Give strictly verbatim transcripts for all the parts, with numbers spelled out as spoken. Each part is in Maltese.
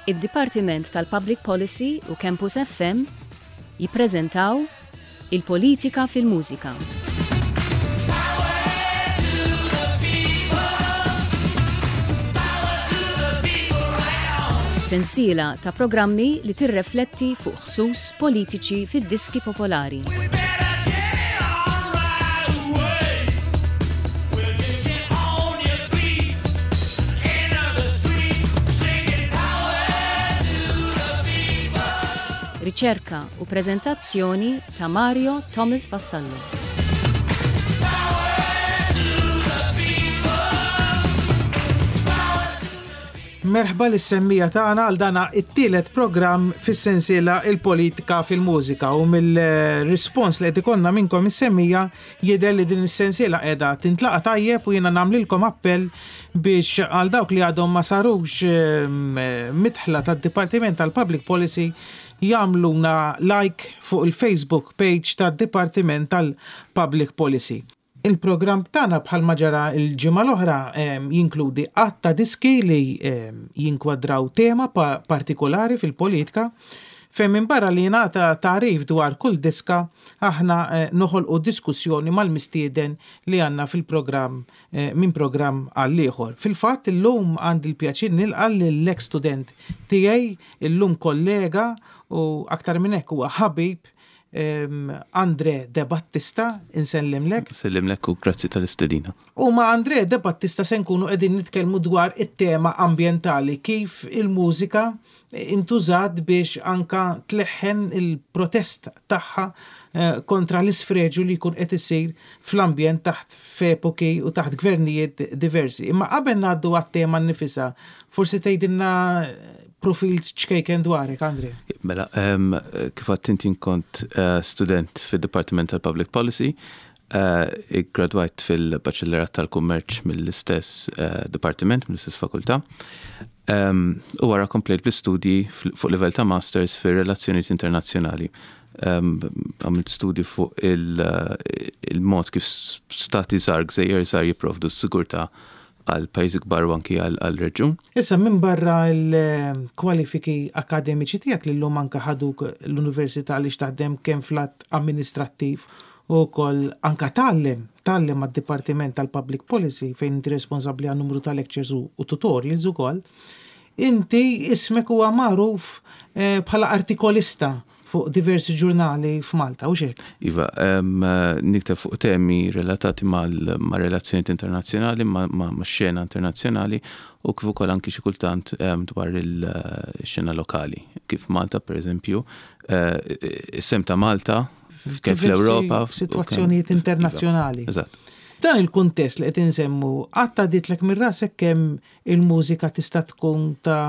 Id-Dipartiment tal-Public Policy u Campus F M jippreżentaw il-Politika fil-Mużika. Sensiela ta' programmi li tirrefletti fuq ħsuss politiċi fid-diski popolari. Riċerka u preżentazzjoni ta' Mario Thomas Vassallo. Merħba l-semmija tagħna għal dana it-tielet programm fis-sensiela il-politika fil-mużika u mill-rispons li qed ikollna minnkom is-semmija jidher li din is-sensiela qiegħda tintlaqa' tajjeb u jiena nagħmlilkom appell biex għal dawk li għadhom ma sarux mitħla tad-Dipartiment tal-Public Policy jagħmluna like fuq il-Facebook page tad-Dipartiment tal-Public Policy. Il-programm tagħna bħalma ġara l-ġimgħa l-oħra jinkludi għatta diski li jinkwadraw tema partikolari fil-politika fejn minn barra li jingħata tarif dwar kull diska aħna noħolqu diskussjoni mal-mistieden li għandna fil-programm minn programm għal ieħor. Fil-fatt illum għandi l-pjaċir nilqa' lill-ex student tiegħi, illum kollega u aktar minn hekk huwa ħabib Um, Andre De Battista, insellimlek. Insellimlek u grazzi tal-istedina. U ma' Andre De Battista se nkunu qegħdin nitkellmu dwar it-tema ambjentali, kif il-mużika intużat biex anka tleħħen il-protest tagħha uh, kontra l-isfreġu li jkun qed isir fl-ambjent taħt f'epoki u taħt gvernijiet diversi. Imma qabel ngħaddu għat-tema nnifisha, forsi tgħidilna profil ċkejken dwarek, Andre. Mela, um, kif għattinti kont uh, student fil-Department tal-Public Policy, uh, i-gradwajt fil-Baċellerat tal-Kummerċ mill-istess uh, Departiment, mill-istess fakultà, um, u għara komplejt bl-studji fuq livell ta' Masters fil-Relazzjonijiet Internazzjonali. Um, għamilt studju fuq il-mod il kif stati żgħar gżejjer żgħar jipprovdu s-sigurtà għal pajjiżi kbar u anki għal reġjun. Issa minn barra l-kwalifiki akademiċi tiegħek li llum anke ħaduk l-Università li x'taħdem kemm flat amministrattiv u wkoll anke tgħallem tgħallem mad-Dipartiment tal-Public Policy fejn inti responsabbli għan numru ta' lectures u tutorials ukoll. Inti ismek huwa magħruf bħala artikolista fuq diversi ġurnali f'Malta, u xek? Iva, um, niktab fuq temi relatati ma' relazzjonijiet internazzjonali, ma' ma' xena internazzjonali, u kif ukoll anki xi kultant um, dwar il-xena lokali. Kif Malta, per eżempju, uh, is-sem ta' Malta, kif fl-Ewropa. Situazzjonijiet internazzjonali. Eżatt. Dan il-kuntest li qed insemmu, għatta ditlek minn rasek kemm il-mużika tista' tkun ta'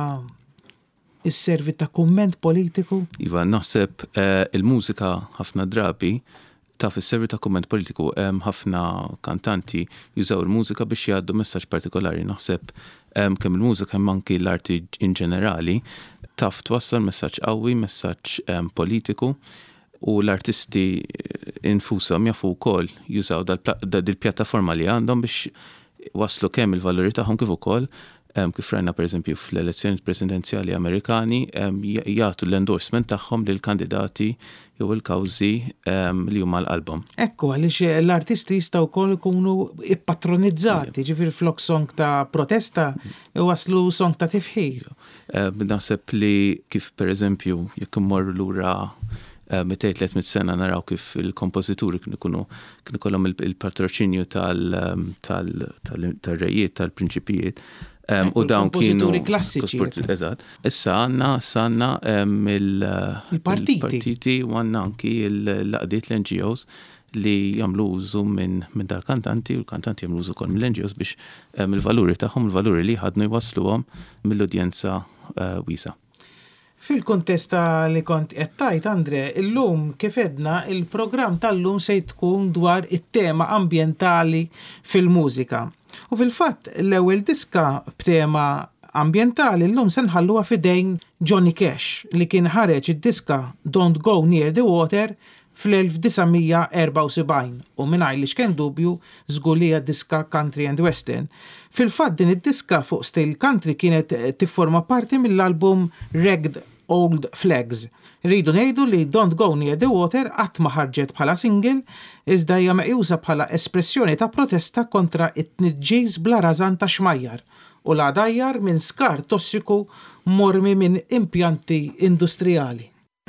is-servi ta' kumment politiku? Iva, naħseb eh, il-mużika ħafna drabi taf is-servi ta' kumment politiku hemm ħafna kantanti jużaw il-mużika biex jgħaddu messaġġ partikolari. Naħseb hemm kemm il-mużika hemm anki l-arti in ġenerali taf twassal messaġġ qawwi, messaġġ politiku u l-artisti infushom jafu wkoll jużaw dil-pjattaforma li għandhom biex waslu kemm il-valuri tagħhom kif ukoll Um, kif rajna per eżempju fl-elezzjoni presidenzjali Amerikani um, jagħtu l-endorsement tagħhom lil kandidati jew il-kawżi um, li huma l-qalbhom. Ekku għaliex l-artisti jistgħu wkoll ikunu ippatronizzati, ġifier flok song ta' protesta waslu song ta' tifħir. Uh, naħseb li kif per eżempju jekk immorru lura mitej tliet sena naraw kif il-kompożituri kienu ikunu kienu kollhom il-patroċinju tal-rejiet tal-prinċipijiet. Um, u dawn kienu klassiċi. Eżatt. Issa għandna sanna um, il-partiti u għandna anki l-laqdiet l-N G Os li jagħmlu użu minn min dal-kantanti u l-kantanti jagħmlu użu ukoll mill-N G Os biex um, il-valuri tagħhom, il-valuri li ħadnu jwassluhom mill-udjenza uh, wiesa. Fil-kontesta li kont qed tajt, Andre, illum kif edna il-programm tal-lum se tkun dwar it-tema ambjentali fil-mużika. U fil-fatt l-ewwel diska b'tema ambjentali llum se nħalluha fidejn Johnny Cash li kien ħareġ id-diska Don't Go Near the Water fl-elf tisa' erba' u sebgħin u mingħajr li x'kien dubju żgur li hija diska country and western. Fil-fatt din id-diska fuq stil country kienet tifforma parti mill-album Ragged Old Flags. Rridu ngħidu li Don't Go Near the Water qatt ma ħarġet bħala single, iżda hija meqjusa bħala espressjoni ta' protesta kontra it-tniġġis bla rażan ta' xmajjar u la dajjar minn skar tossiku mormi minn impjanti industrijali.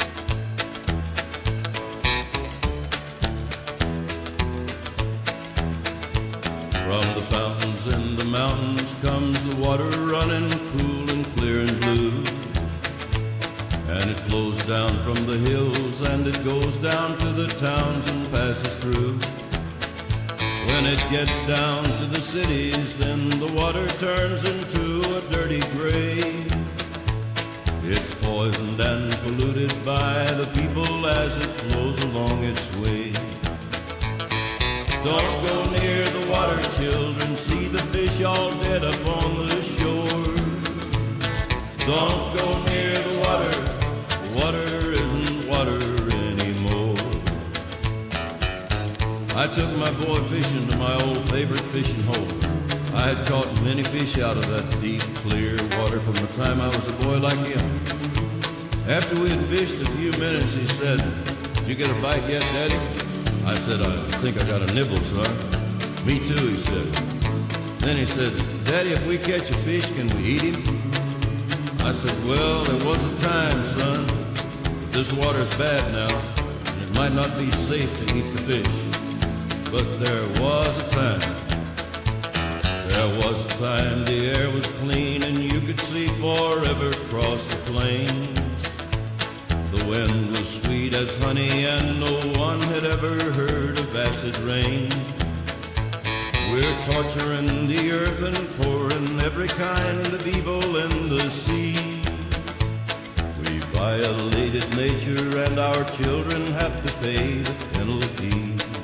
From the fountains in the mountains comes the water running cool and clear and blue. And it flows down from the hills and it goes down to the towns and passes through. When it gets down to the cities, then the water turns into a dirty gray. It's poisoned and polluted by the people as it flows along its way. Don't go near the water, children, see the fish all dead up on the shore. Don't go near the water, water isn't water anymore. I took my boy fishing to my old favorite fishing hole. I had caught many fish out of that deep, clear water from the time I was a boy like him. After we had fished a few minutes, he said, "Did you get a bite yet, Daddy?" I said, "I think I got a nibble, son." "Me too," he said. Then he said, "Daddy, if we catch a fish, can we eat him?" I said, "Well, there was a time, son. This water's bad now, and it might not be safe to eat the fish. But there was a time. There was a time the air was clean and you could see forever across the plains. The wind was sweet as honey and no one had ever heard of acid rain. We're torturing the earth and pouring every kind of evil in the sea. We violated nature and our children have to pay the penalty.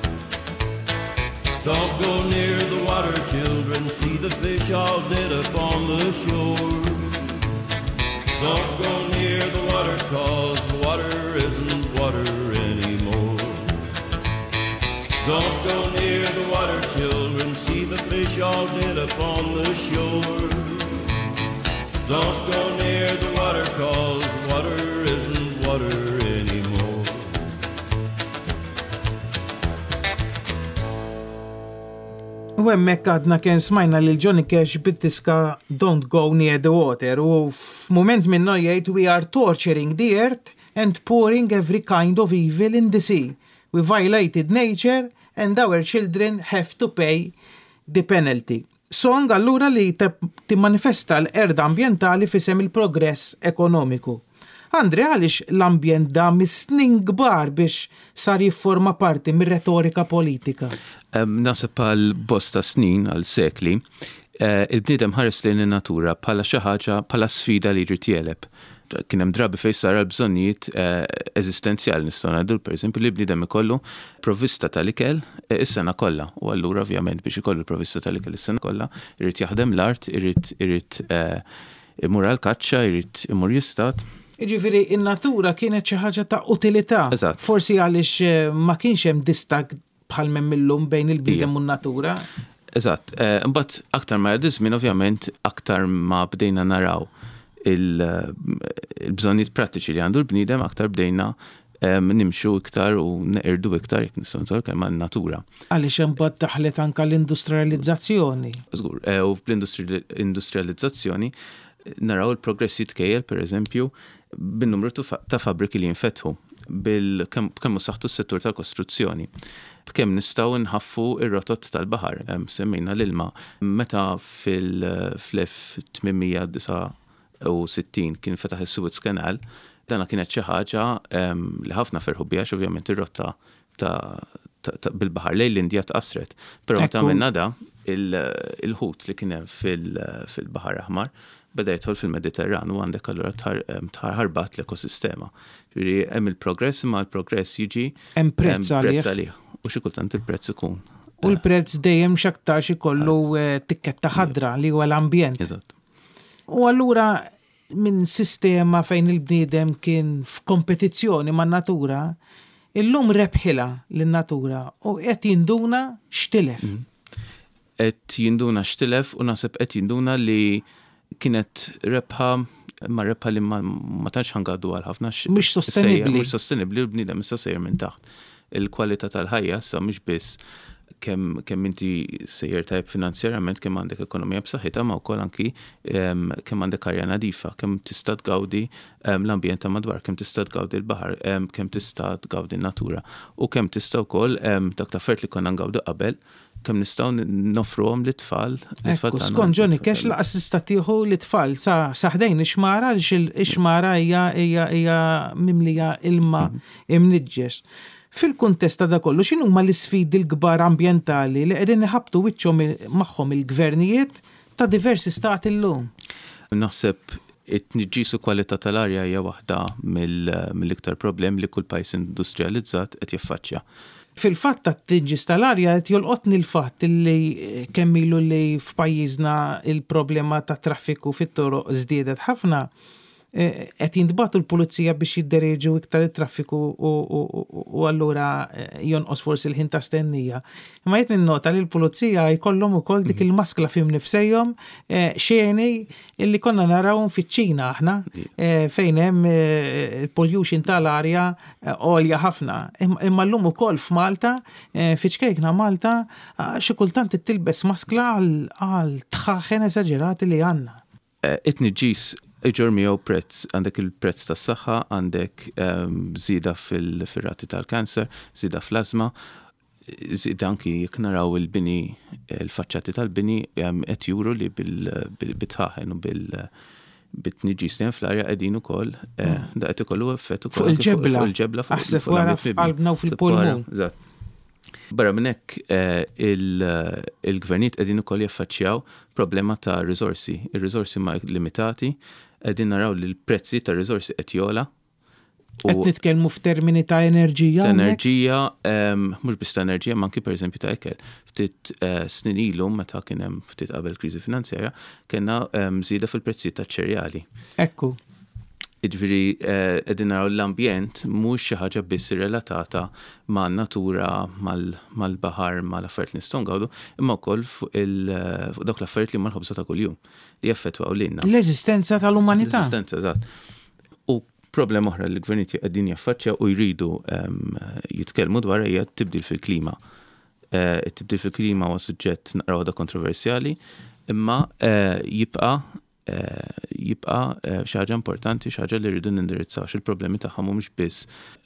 Don't go near the water, children, see the fish all dead up on the shore. Don't go near the water, cause the water isn't water anymore. Don't go near the water, children, see the fish all dead up on the shore. Don't go near the water, cause the water isn't water anymore. U hemmhekk għadna kien smajna lil Johnny Cash bid-diska Don't Go Near the Water u f'mument minnu jgħid "We are torturing the earth and pouring every kind of evil in the sea. We violated nature and our children have to pay the penalty." Song allura li timmanifesta l-erda ambjentali fisem il-progress ekonomiku. Andre, għaliex l-ambjent da mis-snin kbar biex sar jifforma parti mir-retorika politika? Um, Nasib għal bosta snin, għal sekli, uh, il-bniedem ħares lejn in-natura bħala xi ħaġa bħala sfida li jrid jeleb. Kien hemm drabi fejn sar bżonnijiet uh, eżistenzjali nistgħu ngħidu pereżempju li bniedem ikollu provvista tal-ikel is-sena kollha. U allura ovvjament biex ikollu provvista tal-ikel is-sena kollha, irid jaħdem l-art, irid irid uh, imur għall-kaċċa, irid imur jistat. Jiġifieri in-natura kienet xi ħaġa ta' utilità. Forsi għaliex ma kienx hemm distak bħal hemm illum bejn il-bniedem u n-natura. Eżatt. Imbagħad aktar ma jgħaddi żmien ovvjament aktar ma bdejna naraw il-bżonnijiet prattiċi li għandu l-bniedem aktar bdejna nimxu iktar u neqirdu iktar jekk nistgħu nżgħu kemm man-natura. Għaliex imbagħad daħlet anke l-industrializzazzjoni. Żgur, u bl-industrializzazzjoni naraw il-progress jitkejjel pereżempju bin-numru ta' fabbriki li jinfetħu bil kemm saħħtu s-settur tal-kostruzzjoni. B'kemm nistgħu nħaffu ir-rotot tal-baħar, semmejna l-ilma. Meta fil-elf tminmija disa' u sittin kien fetaħ is-Suez Canal, dana kienet xi ħaġa li ħafna ferħu biha ovvjament ir-rotta ta' bil-baħar lejn l-Indja tqassret. Però meta għamilna da il-ħut li kien hemm fil-Baħar Aħmar beda jidħol fil-Mediterran u għandek allura tħarbat l-ekosistema. Ġifieri hemm il-progress imma l-progress jiġi hemm prezz għalih. U xi kultant il-prezz ikun. U l-prezz dejjem x'aktarx ikollu tikketta ħadra li huwa l-ambjent. Eżatt. U allura minn sistema fejn il-bniedem kien f'kompetizzjoni man-natura illum rebħila l-natura u qed jinduna xtilef. Qed jinduna xtilef u naħseb qed jinduna li kienet rebħa ma rebħa li ma tantx ħangadu għal ħafna mhux sostenibbli. Mhux sostenibbli u bniedem issa sejjer minn taħt. Il-kwalità tal-ħajja sa mhux biss kemm kemm inti sejjer tajb finanzjarament, kemm għandek ekonomija b'saħħitha, ma wkoll anki kemm għandek arja nadifa, kemm tista' tgawdi l-ambjent ta' madwar, kemm tista' tgawdi l-baħar, kemm tista' tgawdi n-natura u kemm tista' wkoll dak l-affarijiet li konna ngawdu qabel kemm nistgħu nofruhom lit-tfal. Ekku, skont Johnny Cash laqas tista' tieħu l-tfal sa saħdejn ix-xmara għaliex ix-xmara hija hija hija mimlija ilma imniġġes. Fil-kuntest ta' kollu, x'inhu huma l-isfidi l-kbar ambjentali li qegħdin iħabbtu wiċċhom magħhom il-gvernijiet ta' diversi stati llum? Naħseb it-tniġġis u kwalità tal-arja hija waħda mill-iktar problemi li kull pajjiż industrializzat qed jiffaċċja. Fil-fatt ta' t-tniġġis tal-arja qed jolqotni l-fatt li kemm ilu li f'pajjiżna il-problema ta' traffiku fit-toroq żdiedet ħafna. Qed jintbagħtu l-pulizija biex jiddereġu iktar it-traffiku u allura jonqos forsi l-ħin ta' stennija. Imma qed ninnota li l-pulizija jkollhom ukoll dik il-maskla fihom nifsejhom xieni illi konna narawhom fiċ-Ċina aħna fejn hemm il-pollution tal-arja għolja ħafna. Imma llum ukoll f'Malta, fiċkejkna Malta, xi kultant tilbes maskla għal tħaħħen eżaġerati li għandna. It-tniġġis iġor miegħu prezz, għandek il-prezz tas-saħħa, għandek żieda fil-rati tal-kanser, żieda fl-asma, żieda anki jekk naraw il-bini, il-faċċati tal-bini qed juru li bil-bitħaħen u bil-tniġġis li hemm fl-arja qegħdin ukoll da qed ikollu effett ukoll fuq il-ġebla. Fuq il-ġebla aħseb wara f'qalbna u fil-pulmun. Barra minn hekk il-gvernijiet qegħdin ukoll jaffaċċjaw problema ta' riżorsi. Ir-riżorsi ma limitati, qegħdin naraw li l-prezzi ta' riżorsi qed jogħla. Qed nitkellmu f'termini ta' enerġija. Ta' enerġija, mhux biss ta' enerġija, ma anki pereżempju ta' ikel. Ftit snin ilu meta kien hemm ftit qabel kriżi finanzjarja, kellna żieda fil-prezzi taċ-ċerjali. Ekku. Iġviri, qegħdin naraw l-ambjent mhux xi ħaġa biss irrelatata man natura, mal-baħar, mal-affarijiet li nistgħu ngawdu, imma wkoll fuq dawk l-affarijiet li huma l-ħobża ta' kuljum li jaffettwaw lilna. L-eżistenza tal-umanità. L-eżistenza, eżatt. U problema oħra li l-gvernijiet qegħdin jaffaċċjaw u jridu jitkellmu dwar hija t-tibdil fil-klima. It-tibdil fil-klima huwa suġġett naqra waħda kontroversjali, imma jibqa' jibqa' xi ħaġa importanti, xi ħaġa li rridu nindirizzaw il-problemi tagħhom mhumiex biss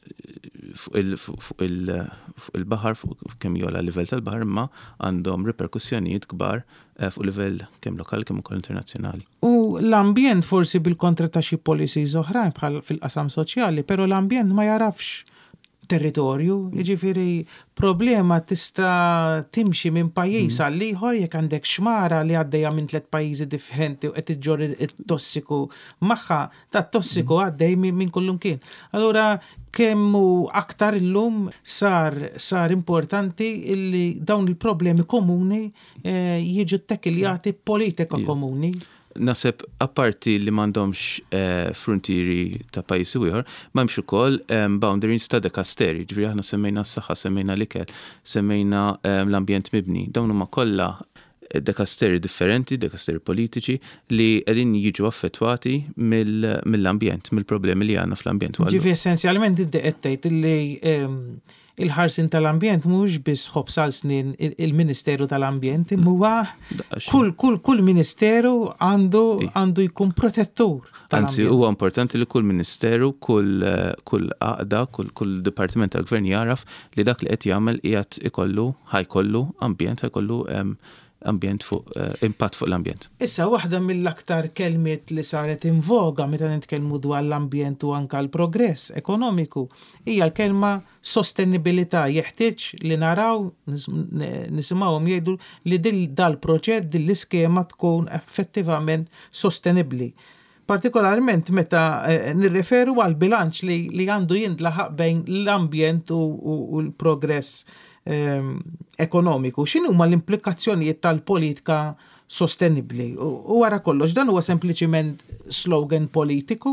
fuq il-baħar fuq kemm jogħla livell tal-baħar, imma għandhom reperkussjonijiet kbar fuq livell kemm lokali kemm ukoll internazzjonali. U l-ambjent forsi bil-kontra ta' xi policies oħrajn bħal fil-qasam soċjali, però l-ambjent ma jarafx territorju, jiġifieri problema tista' timxi minn pajjiż għal ieħor jekk għandek xmara li għaddejja minn tliet pajjiżi differenti u qed iġġor it-tossiku magħha, tat-tossiku għaddej minn kullum kien. Allura kemm aktar illum sar sar importanti illi dawn il-problemi komuni jiġu ttekkiljati politika komuni. Naseb apparti li m'għandhomx frontieri ta' pajjiżi ieħor, m'hemmx ukoll boundaries ta' dekasteri, ġifieri aħna semmejna s-saħħa, semmejna l-ikel, semmejna l-ambjent mibni. Dawn huma kollha dekasteri differenti, dekasteri politiċi li qegħdin jiġu affettwati mill-ambjent, mill-problemi li għandna fl-ambjent. Ġifieri essenzjalment inti qed tgħid li il-ħarsin tal-ambjent mhux biss ħobb sal snin il-Ministeru tal-Ambjent, imma kull kull kull ministeru għandu għandu jkun protettur tal-ambjent. Anzi, huwa importanti li kull ministeru, kull kull għaqda, kull kull dipartiment tal-gvern jaraf li dak li qed jagħmel qiegħed ikollu ħajkollu ambjent, ħajkollu ambjent fuq impatt fuq l-ambjent. Issa waħda mill-aktar kelmiet li saret invoga meta nitkellmu dwar l-ambjent u anke l-progress ekonomiku hija l-kelma sostenibilità. Jeħtieġ li naraw nisimgħuhom jgħidu li dal-proġett din l-iskema tkun effettivament sostenibbli. Partikolarment meta nirreferu għal bilanċ li għandu jintlaħaq bejn l-ambjent u l-progress ekonomiku. X'inhu huma l-implikazzjonijiet tal-politika sostenibbli? U wara kollox dan huwa sempliċiment slogan politiku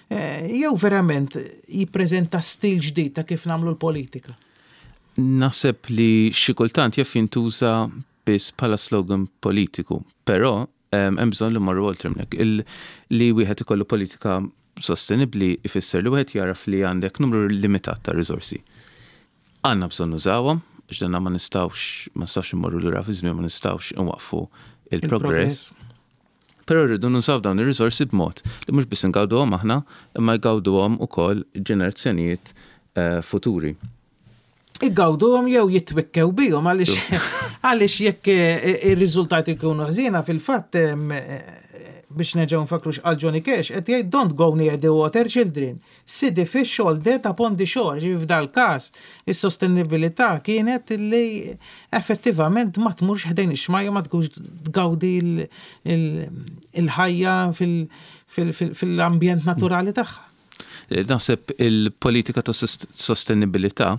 jew verament jippreżenta stil ġdid ta' kif nagħmlu l-politika? Naħseb li xi kultant jaf jintuża biss bħala slogan politiku, però hemm bżonn li mmorru oltre minnek. Li wieħed ikollu politika sostenibbli ifisser li wieħed jaraf li għandek numru limitat ta' riżorsi. Għandna bżonn nużawhom, ġdanna ma nistgħux ma nistgħux immorru lura fi żmien, ma nistgħux inwaqfu il-progress. Però rridu nużaw dawn ir-riżorsi b'mod li mhux biss ingawduhom aħna, imma jgawduhom ukoll ġenerazzjonijiet futuri. Iggawduhom jew jitwikkew bihom għaliex għaliex jekk ir-riżultati jkunu ħżiena fil-fatt biex neġgħu nfakru x'qal Johnny Cash qed jgħid don't go near the water children. See the fish all dead upon the shore. Ġifi f'dal każ is-sostenibilità kienet li effettivament ma tmurx ħdejn ix-xmajja ma tkunx tgawdi il-ħajja fil-ambjent naturali tagħha. Naħseb il-politika ta' sostenibilità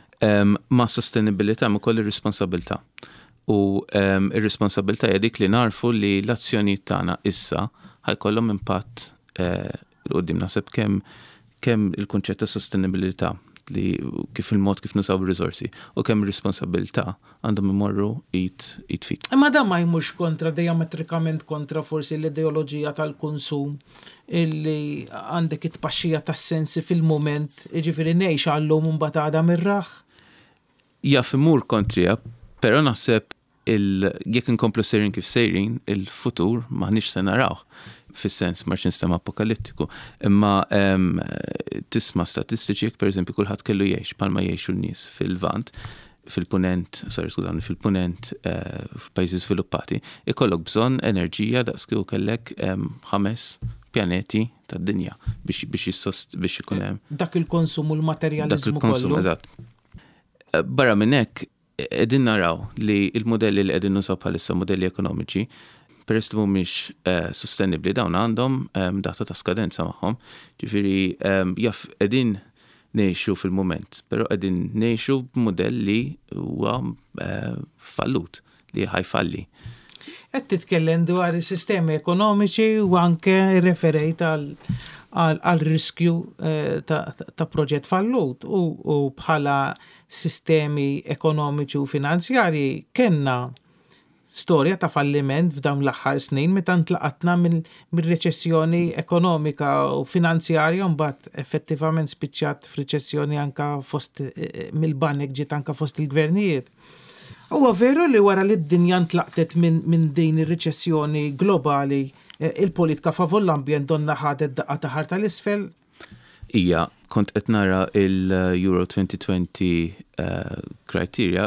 ma' sostenibilità ma' koll ir-responsabilità. U um, ir-responsabilità hija dik li narfu li l-azzjonijiet tagħna issa ħajkollhom impatt l-qudiem naħseb kemm kemm il-kunċett ta' sostenibilità li kif il-mod kif nusaw ir-riżorsi u kemm ir-responsabilità għandhom imorru it it fit. Imma dan ma jmux kontra diametrikament kontra forsi l-ideoloġija tal-konsum illi għandek it-tpaxxija tas-sensi fil-mument, jiġifieri ngħix għallum imbagħad għadha mirraħ. Jaf imur kontrija, però naħseb jekk inkomplu sejrin kif sejrin, il-futur maħniex se narawh fis-sens marx nistema apokalittiku. Imma tisma' statistiċi jekk pereżempju kulħadd kellu jgħix bħalma jgħixu n-nies fil-Vant, fil-punent, sorry skużani, fil-punent f'pajjiżi żviluppati, ikollok bżonn enerġija daqs kieku kellek ħames pjaneti tad-dinja biex biex biex ikun hemm. Dak il-konsum u l-materjaliżmu kollu. Dak il-konsum, eżatt. Barra minn hekk qegħdin naraw li il-modelli li qegħdin nusaw bħalissa modelli ekonomiċi peress li mhumiex sostenibbli dawn għandhom data ta' skadenza magħhom. Ġifieri jaf qegħdin ngħixu fil-mument, però qegħdin ngħixu b'modell li huwa fallut li ħajfalli. Qed titkellem dwar is-sistemi ekonomiċi u anke referejt għal riskju ta' proġett fallut u bħala sistemi ekonomiċi u finanzjarji kellna storja ta' falliment f'dawn l-aħħar snin meta ntlaqatna mill-reċessjoni ekonomika u finanzjarja mbagħad effettivament spiċċat f'riċessjoni anke fost mill-banek ġiet anke fost il-gvernijiet. Huwa veru li wara li d-dinja ntlaqtet minn din ir-riċessjoni globali il-politika favur l-ambjent donna ħadet daqqa ta' ħar tal-isfel? Ija, kont qed nara il-Euro twenty twenty criteria,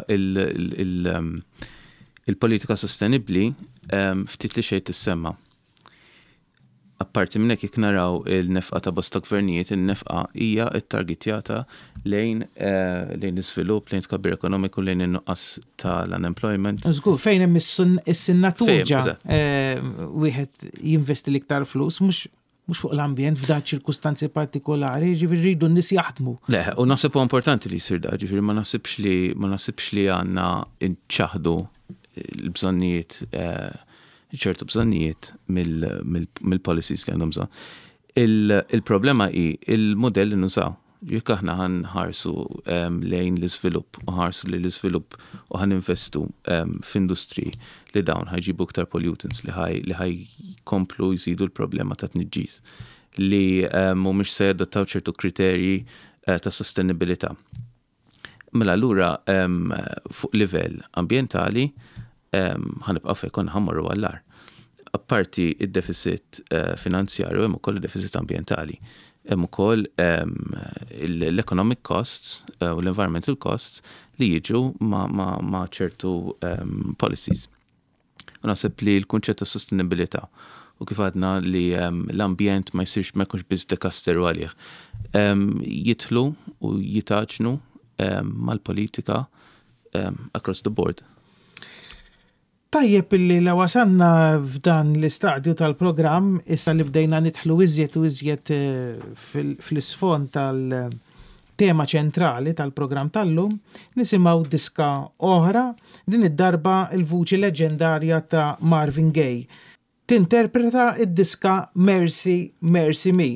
il-politika sostenibbli ftit li xejn tissemma. Apparti minn hekk jekk naraw il-nefqa ta' bosta gvernijiet, il-nefqa hija ttargetjata lejn lejn iżvilupp, lejn tkabbir ekonomiku, lejn in-nuqqas tal-unemployment. Żgur, fejn hemm is-sinnatura wieħed jinvesti l-iktar flus, mhux mhux fuq l-ambjent f'dat ċirkustanzi partikolari, ġifieri rridu n-nies jaħdmu. Le, u naħseb huwa importanti li jsir da, ġifieri ma naħsibx li ma naħsibx li għandna nċaħdu l-bżonnijiet ċertu bżonnijiet mill-policies li għandhom bżonn. Il-problema hi il-modell li nużaw. Jekk aħna ħanħarsu lejn l-iżvilupp u ħarsu lejn l-iżvilupp u ħaninvestu f'industri li dawn ħajġibu iktar pollutants li ħaj komplu jżidu l-problema ta' tniġġis li mhumiex se jadottaw ċertu kriterji ta' sostenibilità. Mela allura fuq livell ambjentali ħanibqgħu fejn ħammorru għall-ar. Apparti id-deficit finanzjarju hemm ukoll id-deficit ambjentali. Hemm ukoll l-economic costs u l-environmental costs li jiġu ma' ċertu policies. U naħseb li l-kunċett ta' sostenibilità u kif għadna li l-ambjent ma jsirx ma jkunx biss dekasteru għalih. Jidħlu u jitaġnu mal-politika across the board. Tajjeb illi la wasanna f'dan l-istadju tal-programm issa li bdejna nidħlu iżjed u iżjed fl-isfond tal-tema ċentrali tal-programm tal-lum, nisimgħu diska oħra din id-darba il-vuċi leġendarja ta' Marvin Gaye. Tinterpreta id-diska Mercy, Mercy Me.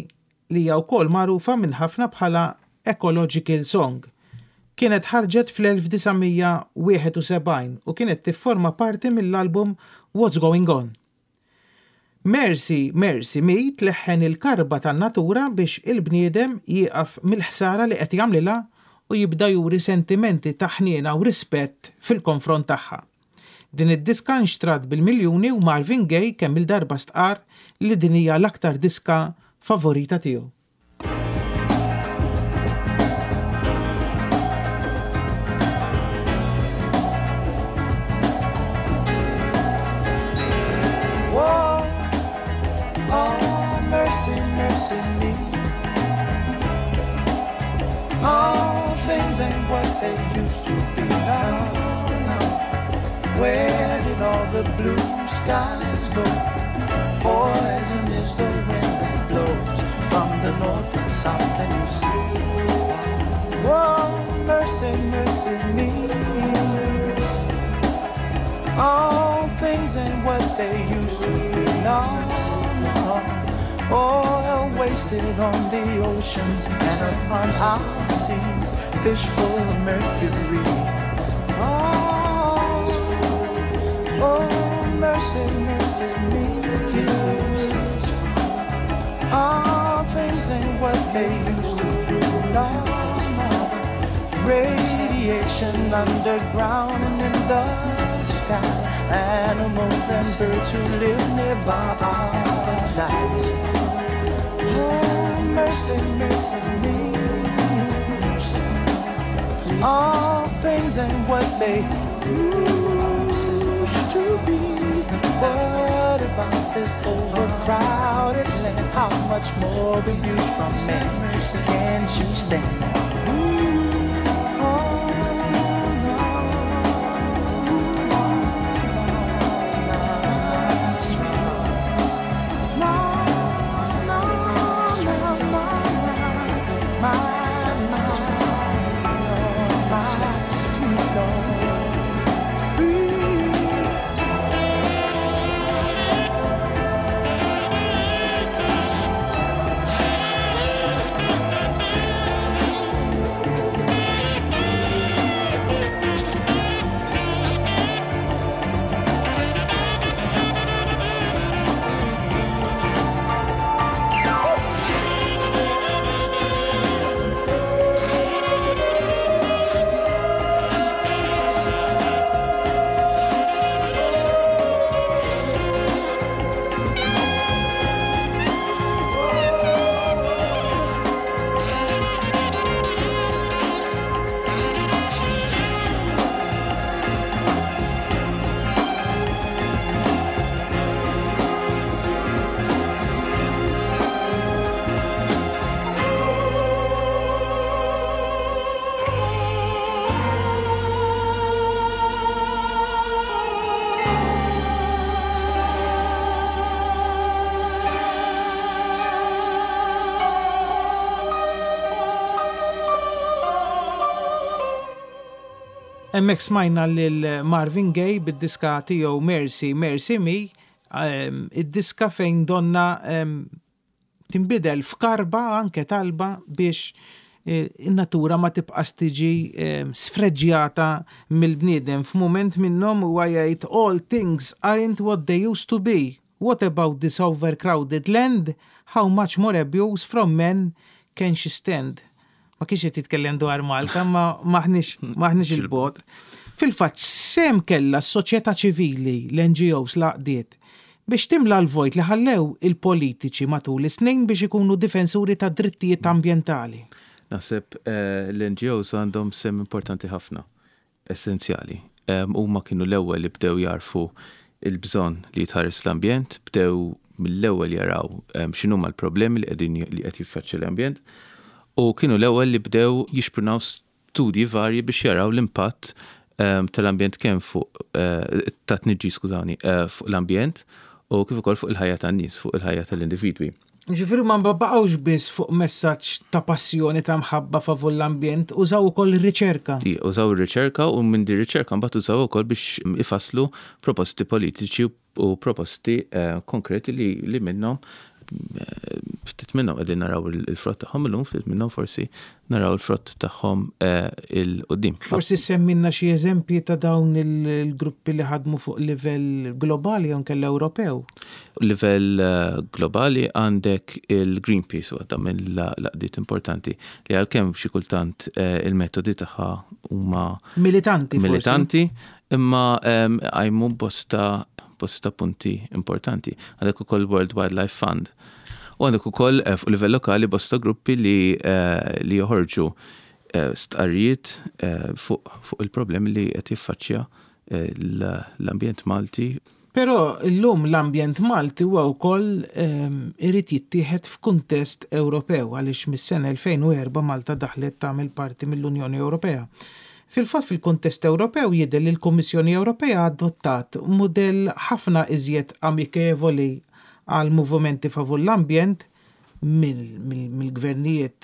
li hija wkoll magħrufa minn ħafna bħala Ecological Song. Kienet ħarġet fl-elf tisa' wieħed u sebgħin u kienet tifforma parti mill-album What's Going On. Mercy, Mercy Me tleħħen il-karba tan-natura biex il-bniedem jieqaf mill-ħsara li qed jagħmlilha u jibda juri sentimenti ta' ħniena u rispett fil-konfront tagħha. Din id-diska nxtrat bil-miljuni u Marvin Gaye kemm il-darba stqar li din hija l-aktar diska favorita tiegħu. All things ain't what they used to be now, now. Where did all the blue skies go? Poison is the wind that blows from the north and south and east. Whoa, mercy, mercy me. All things ain't what they used to be now, now. Oil wasted on the oceans and upon our seas, fish full of mercury. Oh, oh, mercy, mercy me. All things ain't what they used to be. No, no. Radiation underground and in the sky. Animals and birds who live nearby are nice. Oh, mercy, mercy me. All things ain't what they used to be. What about this overcrowded land? How much more will you from me? Can't you stand? Hemmhekk smajna lil Marvin Gaye bid-diska tiegħu Mercy, Mercy Me, um, id-diska fejn donna um, tinbidel f'karba anke talba biex uh, in-natura ma tibqax tiġi um, sfreġġjata mill-bniedem f'mument minnhom huwa jgħid all things aren't what they used to be. What about this overcrowded land? How much more abuse from men can she stand? Ma kienx qed titkellem dwar Malta, ma maħniex maħniex il-bot. Fil-fatt sem kellha s-soċjetà ċivili, l-N G Os laqdiet biex timla l-vojt li ħallew il-politiċi matul is-snin biex ikunu difensuri ta' drittijiet ambjentali. Naħseb l-N G Os għandhom sem importanti ħafna, essenzjali. Huma kienu l-ewwel li bdew jarfu il-bżonn li jitħares l-ambjent, bdew mill-ewwel jaraw x'inhuma l-problemi li qegħdin li qed jiffaċċja l-ambjent. U kienu l-ewwel li bdew jixprunaw studji varji biex jaraw l-impatt um, tal-ambjent kemm fuq uh, ta' tniġġi skużani uh, fuq l-ambjent u kif ukoll fuq il-ħajja tan-nies, fuq il-ħajja tal-individwi. Ġifieri ma mbabaqgħux biss fuq messaġġ ta' passjoni ta' mħabba favur l-ambjent, użaw ukoll ir-riċerka. Użaw ir-riċerka u minn din ir-riċerka mbagħad użaw ukoll biex ifasslu proposti politiċi u proposti uh, konkreti li, li minnhom ftit ftit minnhom qegħdin naraw il-frott tagħhom illum, ftit minnhom forsi naraw il-frott tagħhom il-qudiem. Forsi semminna xi eżempji ta' dawn il-gruppi li ħadmu fuq livell globali jew kellha Ewropew. Livell globali għandek il-Greenpeace u għadha mill-laqdiet importanti li għalkemm xi kultant il-metodi tagħha huma militanti militanti imma għajmu bosta bosta punti importanti. Għandek ukoll World Wildlife Fund. U għandek ukoll fuq livell lokali bosta gruppi li li joħorġu stqarrijiet fuq fuq il-problemi li qed jiffaċċja l-ambjent Malti. Però llum l-ambjent Malti huwa wkoll irid jittieħed f'kuntest Ewropew għaliex mis-sena elfejn u erba' Malta daħlet tagħmel parti mill-Unjoni Ewropea. Fil-fatt fil-kontest Ewropew jidher li l-Kummissjoni Ewropea adottat mudell ħafna iżjed amikevoli għal movimenti favur l-ambjent mill-gvernijiet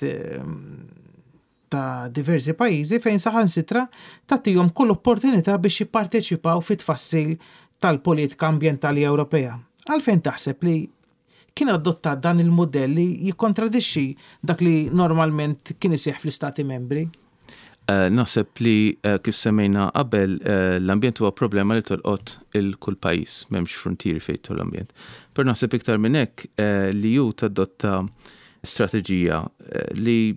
ta' diversi pajjiżi fejn saħansitra tagħtihom kull opportunità biex jipparteċipaw fit-tfassil tal-politika ambjentali Ewropea. Għalfejn taħseb li kien adottat dan il-mudell li jikkontradixxi dak li normalment kien iseħħ fl-Istati membri? Uh, Naħseb li uh, kif semmejna qabel uh, l-ambjent huwa problema li tolqot il-kull pajjiż, m'hemmx frontieri fejn tol l-ambjent. Per naħseb iktar minn hekk uh, li ju tadotta strateġija uh, li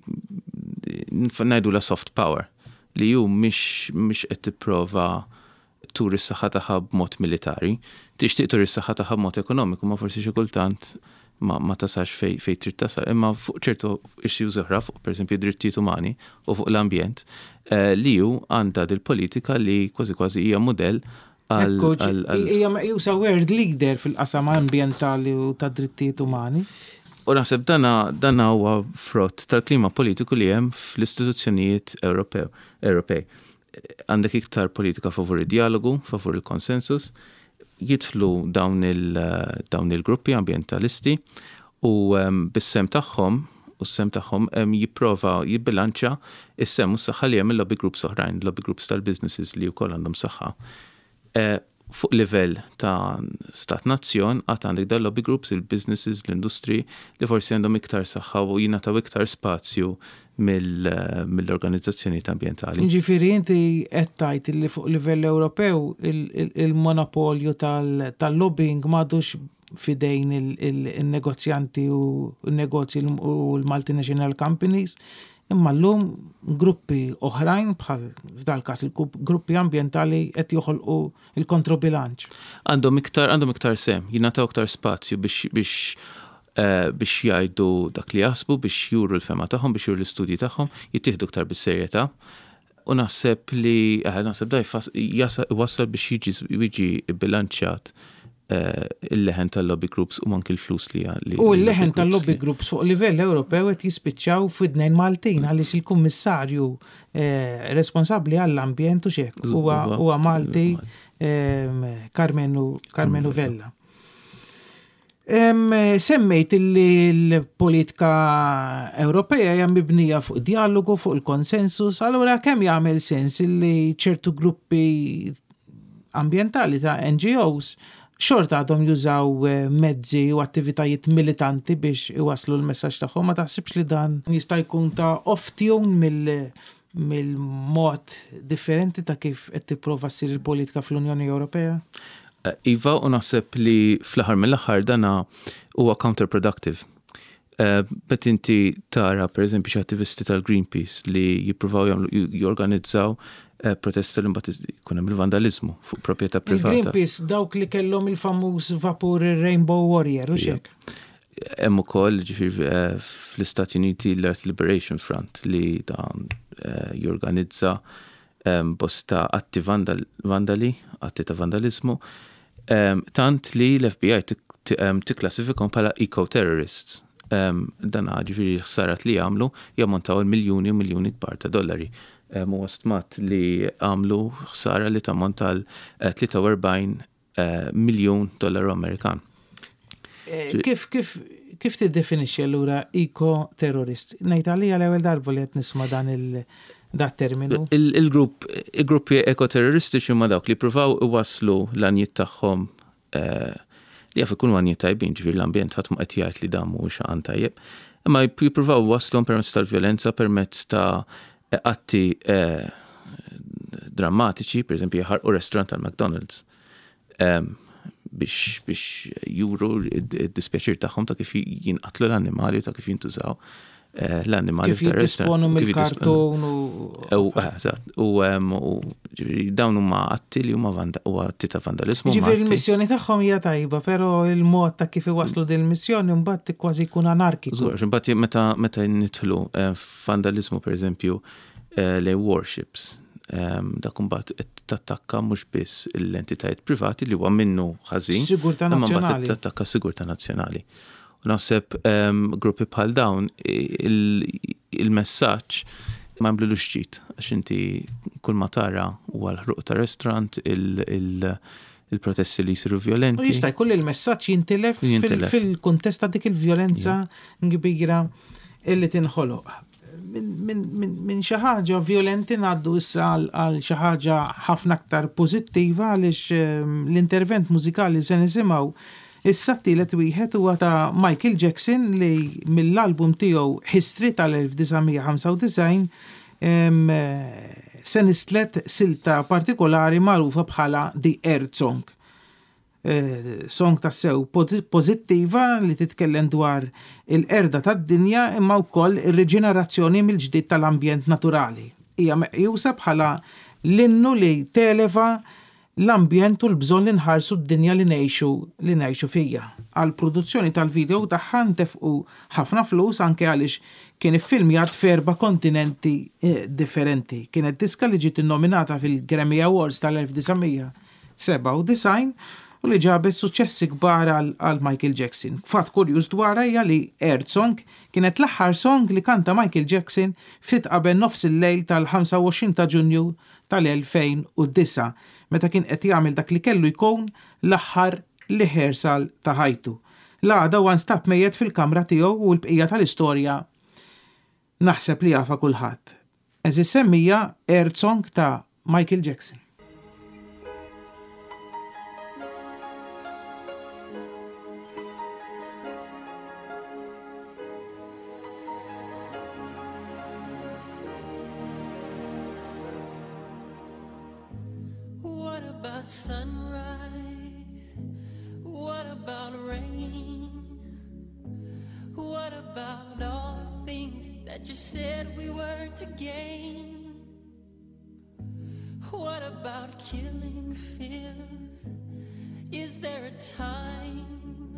ngħidu la soft power li ju mhix mhix qed tipprova turi s-saħħa tagħha b'mod militari, tixtieq turi s-saħħa tagħha b'mod ekonomiku ma forsi xi kultant ma, ma tasax fej, fej trid tasal, imma fuq ċertu issues oħra, fuq per esempio drittijiet umani u fuq l-ambjent, eh, li ju għandha dil-politika li kważi kważi hija modell għal. Hija meqjusa world leader fil-qasam ambjentali u ta' drittijiet umani. U naħseb dana dana huwa frott tal-klima politiku li hemm fl-istituzzjonijiet Ewropej. Għandek iktar politika favur id-dialogu, favur il-konsensus, jitflu dawn il-gruppi ambientalisti u um, bis-sem tagħhom u s-sem tagħhom um, jipprova jibbilanċa is-sem u s-saħħa li hemm il-lobby groups oħrajn, lobby groups tal-businesses li wkoll għandhom saħħa. Uh, fuq livell ta' stat nazzjon għad għandek dal lobby groups, il-businesses, l-industri li forsi għandhom iktar saħħa u jingħataw iktar spazju mill-organizzazzjoni ambientali. Ġifieri inti qed tgħid li fuq livell Ewropew il-monopolju tal-lobbying m'għadux fidejn il-negozjanti u n-negozji u l-multinational companies, imma llum gruppi oħrajn bħal f'dal każ il-gruppi ambjentali qed joħolqu il-kontrobilanċ. Għandhom iktar għandhom iktar sem, jingħataw iktar spazju biex biex Uh, biex jgħidu dak li jasbu, biex juru l-fema tagħhom, biex juru l-istudji tagħhom, jittieħdu aktar bis-serjetà. U naħseb li uh, naħseb da jwassal biex jiġi jiġi bilanċjat uh, il-leħen tal-lobby groups u anke l-flus li li U l-leħen tal-lobby groups fuq livell Ewropew qed jispiċċaw f'idnejn Maltin għaliex il-kummissarju eh, responsabbli għall-ambjent u xek huwa huwa Malti eh, Carmenu Carmenu Vella. Um, semmejt li l-politika Ewropea hija mibnija fuq dialogu, fuq il-konsensus, allura kemm jagħmel sens li ċertu gruppi ambjentali ta' N G Os xorta għadhom jużaw mezzi u attivitajiet militanti biex iwaslu l-messaġġ tagħhom, ma taħsibx li dan jista' jkun ta' off-tune mill mill-mod differenti ta' kif qed tipprova ssir il-politika fl-Unjoni Ewropea? Iva, u naħseb li fl-aħħar mill-aħħar dana huwa counterproductive. Uh, bet inti tara, per eżempju, xi attivisti tal-Greenpeace li jippruvaw jorganizzaw uh, protesta li mbagħad ikun hemm il-vandalizmu fuq proprjetà privata. Il-Greenpeace dawk li kellhom il-famuż vapur Rainbow Warrior u xek. Hemm ukoll ġifieri uh, fl-Istati Uniti l-Earth Liberation Front li dan uh, jorganizza um, bosta atti vandal, vandali, atti ta' vandalizmu. Um, tant li l-F B I tikklassifikom bħala eco-terrorists. Um, dan ġifieri ħsarat li għamlu jammontaw il-miljuni u miljuni kbar ta' dollari. Um, u stmat li għamlu ħsara li tammonta l tlieta u erbgħin uh, miljun dollaru Amerikan. Eh, kif kif kif tiddefinixxi allura eco-terrorist? Ngħid għalija l-ewwel darba li qed nisma' dan il- dat terminu. Il-grupp, il-gruppi ekoterroristiċi ma dawk li provaw iwaslu l-anjiet tagħhom li għaf ikun għan jittajbin ġifir l-ambjent ħatmu għetijajt li damu xaqan tajjeb. Imma jipruvaw waslom permezz tal-violenza, permezz ta' atti eh, drammatiċi, per eżempju jħarqu restaurant tal-McDonald's um, biex biex juru id-dispjaċir tagħhom ta' kif jinqatlu l-annimali, ta' kif jintużaw eh, l-annimali kif jittisponu mill-karton u u dawn huma atti li huma atti ta' vandalizmu. Ġifieri il-missjoni tagħhom hija tajba, però il-mod ta' kif iwaslu din il-missjoni mbagħad kważi jkun anarkiku. Żgur, imbagħad meta meta nidħlu vandalizmu pereżempju lej warships, dak imbagħad tattakka mhux biss l-entitajiet privati li huwa minnu ħażin, sigurtà nazzjonali. Tattakka sigurtà nazzjonali. U naħseb gruppi bħal dawn il-messaġġ ma jmblilux ġid, għax inti kull ma tara huwa l-ħruq ta' restaurant, il-protesti li jsiru violenti. U jista' jkun il-messaġġ jintilef fil-kuntest ta' dik il-violenza kbira illi tinħoloq. Minn xi ħaġa violenti ngħaddu issa għal xi ħaġa ħafna aktar pożittiva għaliex l-intervent mużikali se nisimgħu issa t-tielet wieħed huwa ta' Michael Jackson li mill-album tiegħu History tal-elf-tisa' se nistlet silta partikolari magħrufa bħala The Earth Song. Song ta' sew pożittiva li titkellem dwar il-qerda tad-dinja imma wkoll ir-riġenerazzjoni mill-ġdid tal-ambjent naturali. Hija meqjusa bħala l-innu li televa l-ambjent u l-bżonn li nħarsu d-dinja li ngħixu li ngħixu fija. Għal produzzjoni tal-video tagħha ntefqu ħafna flus anke għaliex kien iffilmjat f'erba' kontinenti differenti. Kienet diska li ġiet innominata fil-Grammy Awards tal-elf-tisa' seba' u design u li ġabet suċċessi kbar għal Michael Jackson. Fatt kurjuż dwarha hija li Earth Song kienet l-aħħar song li kanta Michael Jackson fit qabel nofs il-lejl tal-ħamsa u għoxrin ta' Ġunju tal-elfejn u disa' meta kien qed jagħmel dak li kellu jkun l-aħħar rehearsal ta' ħajtu. L-għada wan stab mejjed fil-kamra tiegħu u l-bqija tal-istorja naħseb li jafa kulħadd. Eżis semmija Earth Song ta' Michael Jackson. Sunrise, what about rain? What about all the things that you said we were to gain? What about killing fears? Is there a time?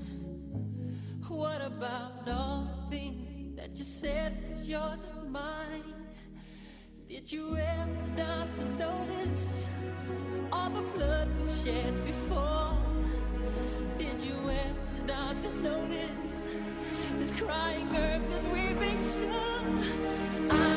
What about all the things that you said was yours and mine? Did you ever stop to notice all the blood we shed before? Did you ever stop to notice this crying earth, this weeping shore? I,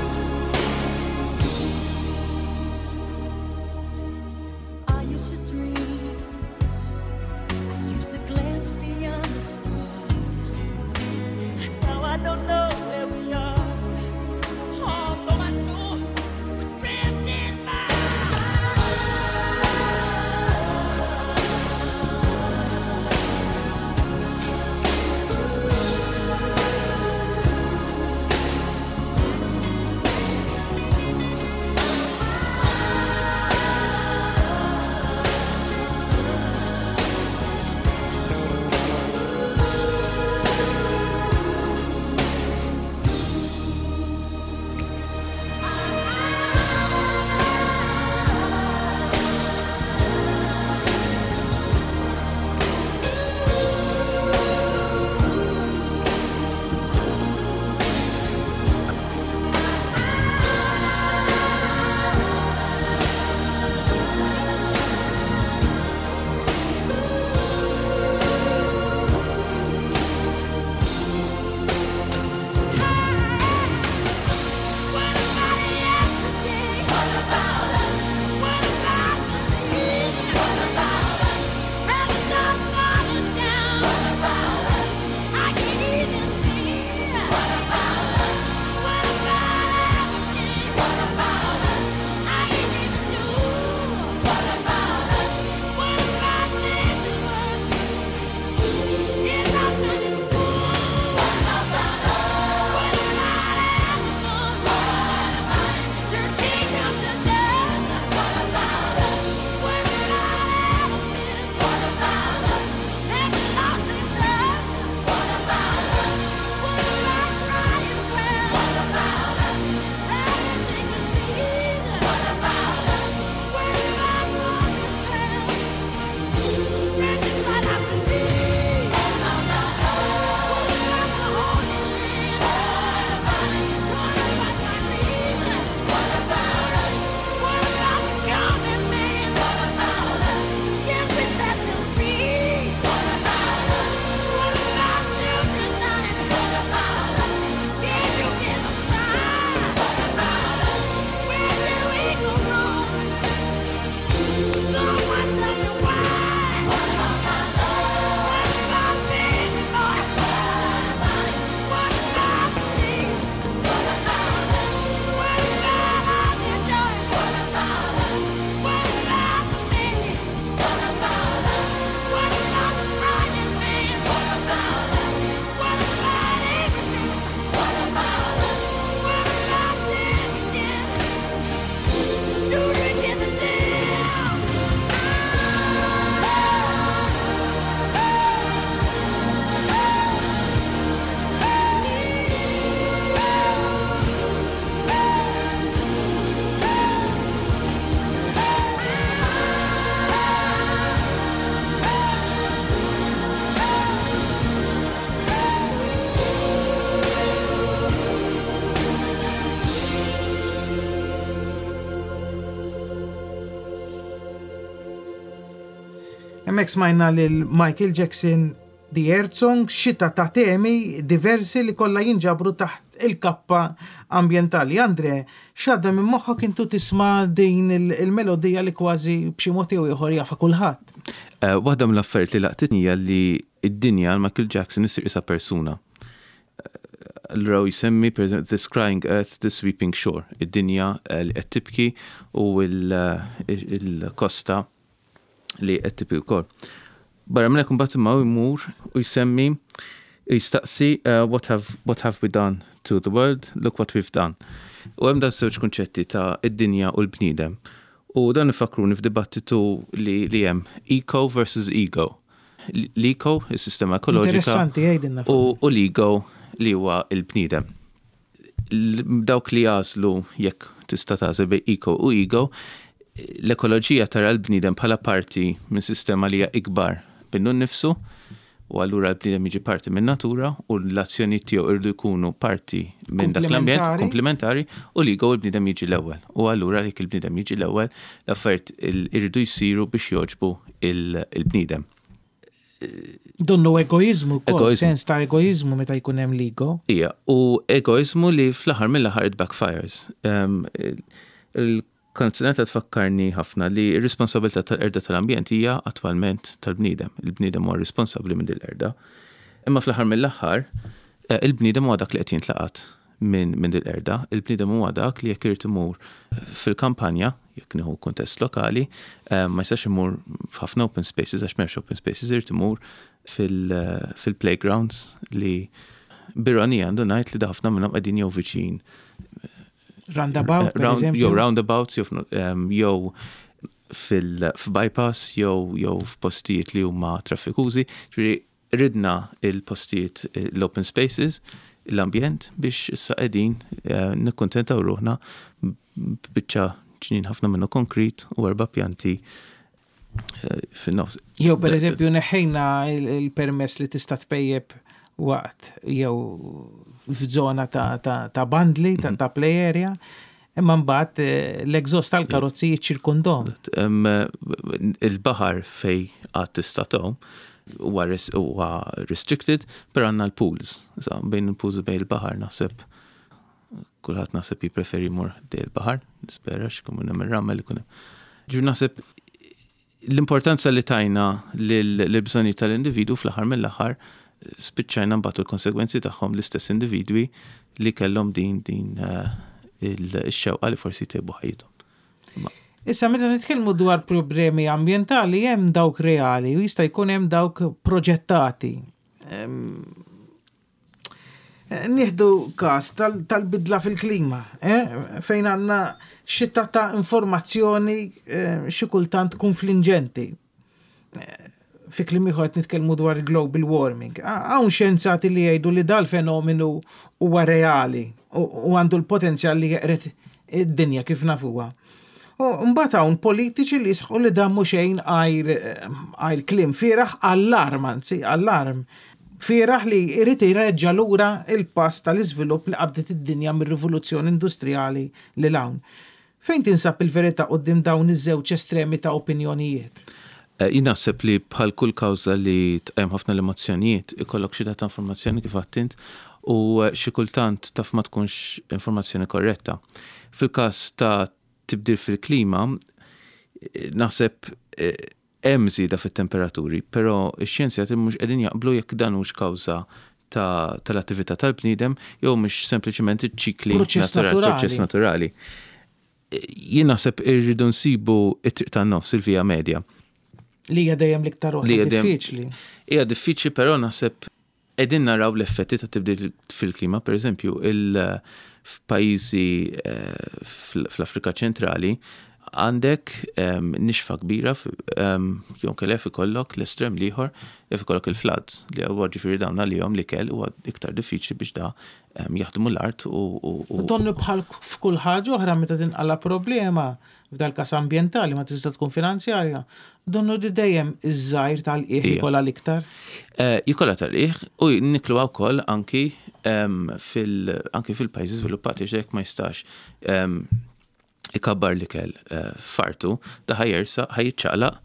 used to dream Mek smajna lil Michael Jackson The Earth Song, xita ta' temi diversi li kollha jinġabru taħt il-kappa ambientali. Andre, xadda minn moħħok intu tisma' din il-melodija li kważi b'xi mod jew ieħor jafa' kulħadd. Waħda mill-affarijiet li laqtitni hija li d-dinja Michael Jackson isir isa persuna. L-raw jisemmi This Crying Earth, The Sweeping Shore. Id-dinja li qed tibki u l-kosta li qed tibki wkoll. Barra minna kumbat ma' jmur u jisemmi, jistaqsi uh, what, have, what have we done to the world, look what we've done. U hemm da żewġ kunċetti ta' id-dinja u l-bniedem. U dan ifakruni f'dibattitu li li hemm eco versus ego. L-eco, is-sistema ekoloġika, Interessanti għajdinna. u, u l-ego li huwa l-bniedem. Dawk li jażlu jekk tista' tażel bej eco u ego, l-ekoloġija tara l-bniedem bħala parti minn sistema li hija ikbar minnu nnifsu u allura l-bniedem jiġi parti minn natura u l-azzjoni tiegħu irdu jkunu parti minn dak l-ambjent komplementari u l-ego l-bniedem jiġi l-ewwel. U allura jekk il-bniedem jiġi l-ewwel, l-affarijiet irridu jsiru biex joġbu il-bniedem. Donnu egoizmu, kol, sens ta' egoizmu meta jkun hemm l-ego. Ija, u egoizmu li fl-aħħar mill-aħħar it backfires. Um, il-konzernata tfakkarni ħafna li r-responsabilità tal-erda tal-ambjent hija attwalment tal-bniedem. Il-bniedem huwa responsabbli minn dil-erda. Imma fl-aħħar mill-aħħar il-bniedem huwa dak li qed jintlaqat minn min dil-erda. Il-bniedem huwa dak li jekk irid imur fil-kampanja, jekk nieħu kuntest lokali, ma jistax imur f'ħafna open spaces, għax m'hemmx open spaces, irid imur fil-playgrounds li bironija għandu ngħid li ħafna minnhom qegħdin jew viċin. Roundabout, per eżempju. Jew roundabouts, jew fil-bypass, jew jew f'postijiet li huma traffikużi. Ġifieri ridna il-postijiet l-open spaces, l-ambjent biex issa qegħdin nikkuntentaw ruħna biċċa ġnien ħafna minnu konkrit u erba' pjanti fin-nofs. Jew per eżempju neħħejna il-permess li tista' tpejjeb waqt jew f'żona ta' bandli, ta' play area, imma mbagħad l-egżost tal-karozzi jiċċirkundhom. Il-baħar fej għad tista' tgħum huwa restricted, però għandna l-pools. Bejn il-pools u bejn il-baħar naħseb kulħadd naħseb jippreferi jmur dej il-baħar, nispera x'kum hemm ir-rammel ikun hemm. Ġur naħseb l-importanza li tajna l-bżonni tal-individu fl-aħħar mill-aħħar spiċċajna mbagħad l-konsegwenzi tagħhom l-istess individwi li kellhom din din il-xewqa li forsi tejbu ħajjithom. Issa meta nitkellmu dwar problemi ambjentali hemm dawk reali u jista' jkun hemm dawk proġettati. Nieħdu każ tal-bidla fil-klima, fejn għandna xitta ta' informazzjoni xi kultant konfliġenti. Fi kliem ieħor qed nitkellmu dwar global warming. Hawn xjenzati li jgħidu li dal-fenomenu huwa reali u għandu l-potenzjal li jeqret id-dinja kif nafuha. U mbagħad hawn politiċi li jisħu li dan mhux xejn għajr kliem fieraħ allarm, anzi allarm fieraħ li jrid jirreġġa' lura il-pass tal-iżvilupp li qabdet id-dinja mir-rivoluzzjoni industrijali lil hawn. Fejn tinsab il-verità quddiem dawn iż-żewġ estremi ta' opinjonijiet? Jien naħseb li bħal kull kawża li tqajjem ħafna l-emozzjonijiet ikollok xi ta' informazzjoni kif għattint u xi kultant taf ma tkunx informazzjoni korretta. Fil-każ ta' tibdil fil-klima, naħseb hemm żieda fit-temperaturi, però x-xjenzjati mhux qegħdin jaqblu jekk dan hux kawża tal-attività tal-bniedem jew mhux sempliċement iċ-ċikli proċess naturali. Jien naħseb irridu nsibu it-triq tan-nofs il-vija medja. Li hija dejjem l-iktar waħda diffiċli. Hija diffiċli, però naħseb qegħdin naraw l-effetti ta' tibdil fil-klima, pereżempju il-pajjiżi fl-Afrika ċentrali għandek nixfa kbira jew kellef ikollok l-estrem liħor jef ikollok il-floods li huwa ġifieri dawn għalihom li kell huwa iktar diffiċli biex da jaħdmu l-art u donnu bħal f'kull ħaġa oħra meta tinqala problema f'dal-każ ambjentali ma tista' tkun finanzjarja. Donnu di dejjem iż-żgħir tal-qiegħ ikollha l-iktar. Jikollha tal-qiegħ u niklu wkoll anki fil anki fil-pajjiżi żviluppati x'hekk ma jistax ikabbar li kell fartu, da ħajjersa, ħajċaqlaq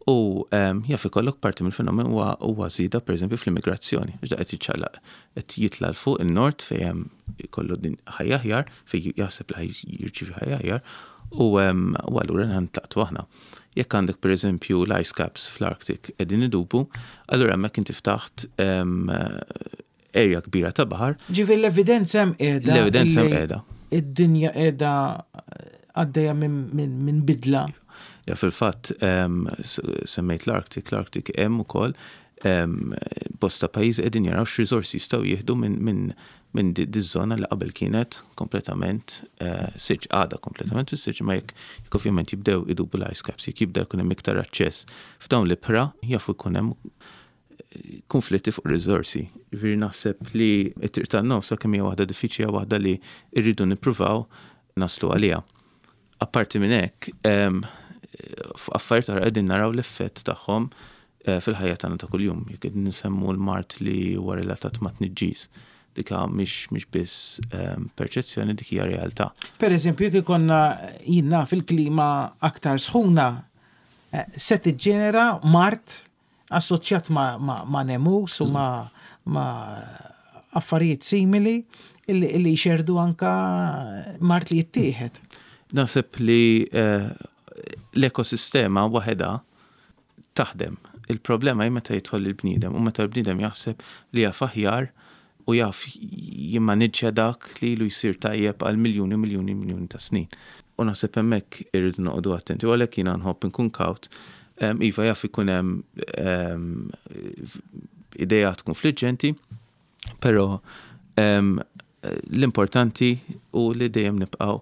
U um, jaf ikollok parti mill-fenomen huwa huwa żieda pereżempju fl-immigrazzjoni. Ġda qed jiċċaqlaq qed jitla l fuq in-nord fejn hemm ikollu din ħajja aħjar fejn jaħseb li jirċievi ħajja aħjar u um, u allura nħantlaqtu aħna. Jekk għandek pereżempju l-ice caps fl-Arctic qegħdin idubu, allura hemmhekk inti ftaħt um, area kbira ta' baħar. Ġifieri l-evidenza hemm qiegħda. L-evidenza hemm qiegħda. Id-dinja qiegħda għaddejja minn min bidla. Ja fil-fatt um, semmejt l-Arctic, l-Arctic hemm ukoll um, bosta pajjiżi qegħdin jaraw x'riżorsi jistgħu jieħdu minn min, min diż-żona li qabel kienet kompletament uh, siġ għada kompletament fis-siġ ma jekk jekk ovvjament jibdew idubu l-ice caps, jekk jibdew jkun hemm iktar aċċess f'dawn l-ibħra jafu jkun hemm konflitti fuq riżorsi. Jiġifieri naħseb li t-triq tan-nofsa kemm hija waħda diffiċli waħda li rridu nippruvaw naslu għaliha. Apparti minn hekk, um, f'affarijiet oħra qegħdin naraw l-effett tagħhom fil-ħajja tagħna ta' kuljum. Jekk qegħdin nisemmu l-mart li huwa relatat ma' tniġġis. Dik mhix mhix biss perċezzjoni, dik hija realtà. Pereżempju jekk ikonna jien fil-klima aktar sħuna se tiġġenera mart assoċjat ma', ma, ma nemus u ma', ma affarijiet simili illi, illi jxerdu anka mart li jittieħed. Naħseb li uh, l-ekosistema waħedha taħdem. Il-problema hi meta jidħol il-bniedem u meta l-bniedem jaħseb li jaf aħjar u jaf jimmaneġġja dak li ilu jsir tajjeb għal miljuni miljuni miljuni ta' snin. U naħseb hemmhekk irridu noqogħdu attenti. U għalhekk jiena nħobb inkun kawt um, iva jaf ikun hemm um, idejat konfliġġenti, però um, l-importanti u li dejjem nibqgħu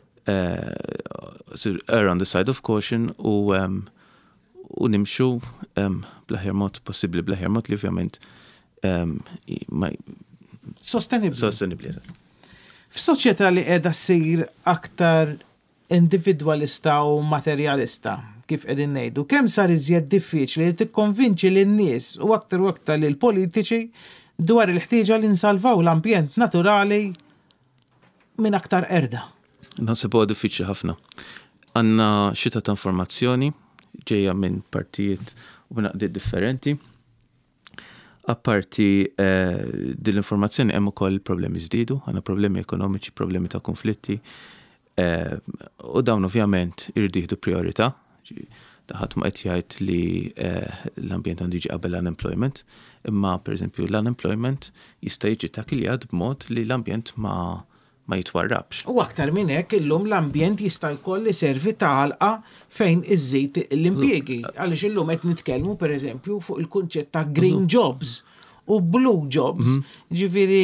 Uh, err on the side of caution u um, u nimxu um, blaħjar mod possibbli, blaħjar mod li ovvjament um, ma sostenibli. Sostenibli, eżatt. F'soċjetà li qiegħda ssir aktar individwalista u materjalista, kif qegħdin ngħidu, kemm sar iżjed diffiċli li tikkonvinċi lin-nies u aktar u aktar lil politiċi dwar il-ħtieġa li nsalvaw l-ambjent naturali minn aktar erda. Naħseb huwa diffiċli ħafna. Għandna xita ta' informazzjoni ġejja minn partijiet u minn qdiet differenti. Apparti eh, din l-informazzjoni hemm ukoll problemi żdiedu, għandna problemi ekonomiċi, problemi ta' konflitti eh, u dawn ovvjament irridu jieħdu priorità. Daħat ma qed jgħid li eh, l-ambjent għandu jiġi qabel l-unemployment, imma pereżempju l-unemployment jista' jiġi takiljat b'mod li l-ambjent ma ma jitwarrabx. U aktar minn hekk illum l-ambjent jista' jkolli servi ta' ħalqa fejn iżżid l-impjiegi. Għaliex illum qed nitkellmu pereżempju fuq il-kunċett ta' green jobs u blue jobs. Ġifieri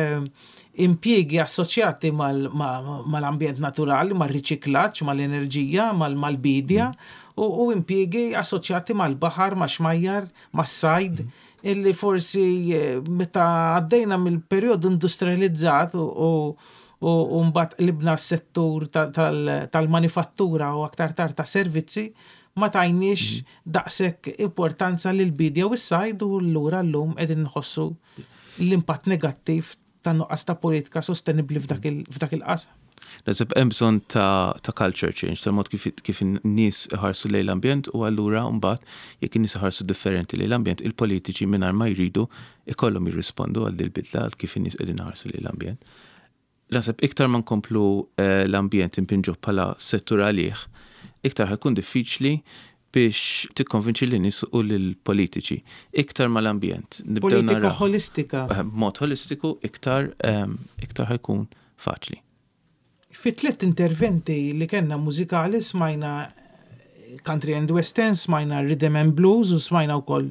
impjiegi assoċjati mal-ambjent naturali, mal-riċiklaġġ, mal-enerġija, mal-bidja u impjiegi assoċjati mal-baħar, ma' xmajjar, mas-sajd illi forsi meta għaddejna mill-perjodu industrializzat u u mbagħad libna s-settur tal-manifattura u aktar tard ta' servizzi ma tajniex daqshekk importanza lil bidja u s-sajd u allura llum qegħdin nħossu l-impatt negattiv ta' nuqqas ta' politika sostenibbli f'dak il-qasam. Naħseb hemm bżonn ta' ta' culture change, tal-mod kif kif in-nies iħarsu lejn l-ambjent u allura mbagħad jekk in-nies iħarsu differenti lejn l-ambjent, il-politiċi mingħajr ma jridu ikollhom jirrispondu għal dil-bidla għal kif in-nies qegħdin iħarsu lejn l-ambjent. Naħseb iktar ma nkomplu l-ambjent impinġuh bħala settur għalih, iktar ħakun diffiċli biex tikkonvinċi lin-nies u lill-politiċi. Iktar mal-ambjent. Politika holistika. B'mod holistiku iktar iktar ħajkun faċli. Fi tliet interventi li kellna mużikali smajna country and western, smajna rhythm and blues u smajna wkoll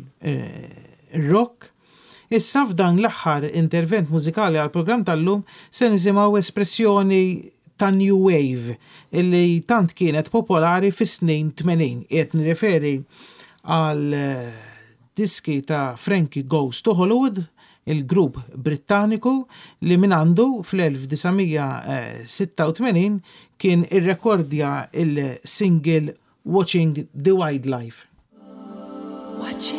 rock. Issa f'dan l-aħħar intervent mużikali għal programm tal-lum se nisimgħu espressjoni ta' New Wave illi tant kienet popolari fis-snin tmenin. Qed nirreferi għal diski ta' Frankie Goes to Hollywood, il-grupp Brittaniku li min għandu fl-elf tisa tmania kien irrekordja il-single Watching the Wildlife. Watching